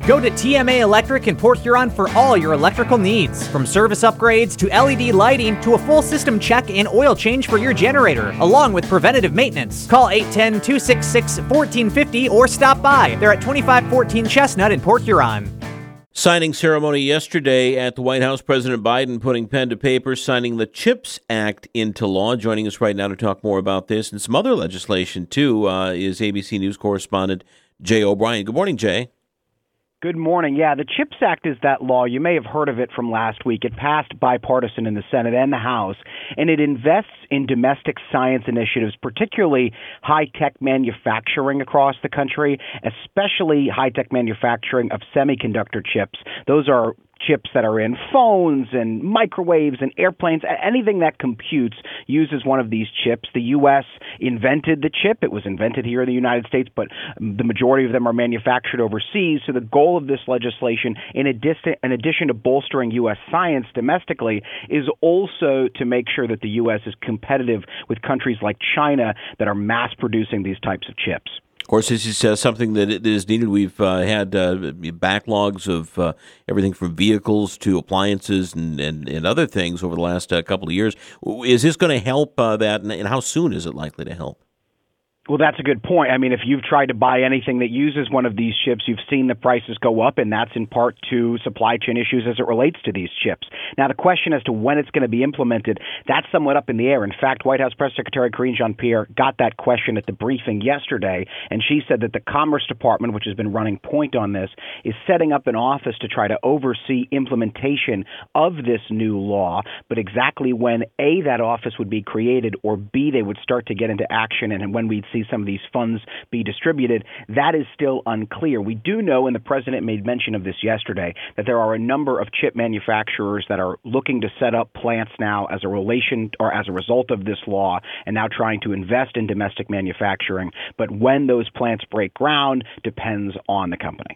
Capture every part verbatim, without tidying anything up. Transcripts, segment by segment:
Go to T M A Electric in Port Huron for all your electrical needs. From service upgrades to L E D lighting to a full system check and oil change for your generator, along with preventative maintenance. Call eight one zero, two six six, one four five zero or stop by. They're at twenty-five fourteen Chestnut in Port Huron. Signing ceremony yesterday at the White House. President Biden putting pen to paper, signing the CHIPS Act into law. Joining us right now to talk more about this and some other legislation, too, uh, is A B C News correspondent Jay O'Brien. Good morning, Jay. Good morning. Yeah, the CHIPS Act is that law. You may have heard of it from last week. It passed bipartisan in the Senate and the House, and it invests in domestic science initiatives, particularly high-tech manufacturing across the country, especially high-tech manufacturing of semiconductor chips. Those are chips that are in phones and microwaves and airplanes. Anything that computes uses one of these chips. The U S invented the chip. It was invented here in the United States, but the majority of them are manufactured overseas. So the goal of this legislation, in addition, in addition to bolstering U S science domestically, is also to make sure that the U S is competitive with countries like China that are mass producing these types of chips. Of course, this is uh, something that is needed. We've uh, had uh, backlogs of uh, everything from vehicles to appliances and, and, and other things over the last uh, couple of years. Is this going to help uh, that, and how soon is it likely to help? Well, that's a good point. I mean, if you've tried to buy anything that uses one of these chips, you've seen the prices go up, and that's in part to supply chain issues as it relates to these chips. Now, the question as to when it's going to be implemented, that's somewhat up in the air. In fact, White House Press Secretary Karine Jean-Pierre got that question at the briefing yesterday, and she said that the Commerce Department, which has been running point on this, is setting up an office to try to oversee implementation of this new law. But exactly when, A, that office would be created, or B, they would start to get into action, and when we'd see some of these funds be distributed, that is still unclear. We do know, and the president made mention of this yesterday, that there are a number of chip manufacturers that are looking to set up plants now as a relation or as a result of this law, and now trying to invest in domestic manufacturing. But when those plants break ground depends on the company.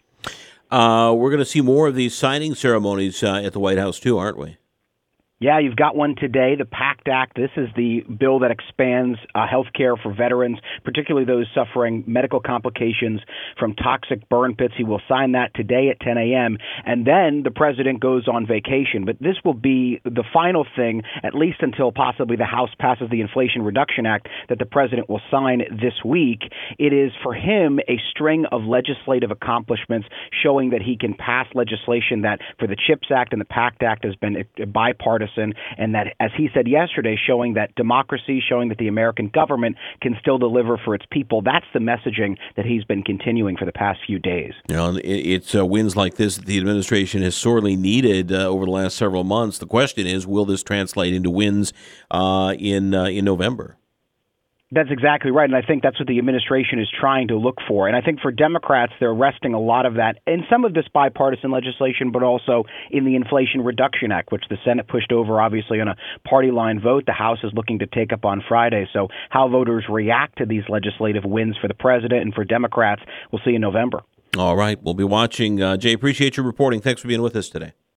Uh, we're going to see more of these signing ceremonies uh, at the White House too, aren't we? Yeah, you've got one today, the PACT Act. This is the bill that expands uh, health care for veterans, particularly those suffering medical complications from toxic burn pits. He will sign that today at ten a.m., and then the president goes on vacation. But this will be the final thing, at least until possibly the House passes the Inflation Reduction Act, that the president will sign this week. It is, for him, a string of legislative accomplishments showing that he can pass legislation that, for the CHIPS Act and the PACT Act, has been bipartisan. And that, as he said yesterday, showing that democracy, showing that the American government can still deliver for its people. That's the messaging that he's been continuing for the past few days. You know, it's uh, wins like this that the administration has sorely needed uh, over the last several months. The question is, will this translate into wins uh, in uh, in November? That's exactly right, and I think that's what the administration is trying to look for. And I think for Democrats, they're resting a lot of that in some of this bipartisan legislation, but also in the Inflation Reduction Act, which the Senate pushed over, obviously, on a party line vote. The House is looking to take up on Friday. So how voters react to these legislative wins for the president and for Democrats, we'll see in November. All right, we'll be watching. Uh, Jay, appreciate your reporting. Thanks for being with us today.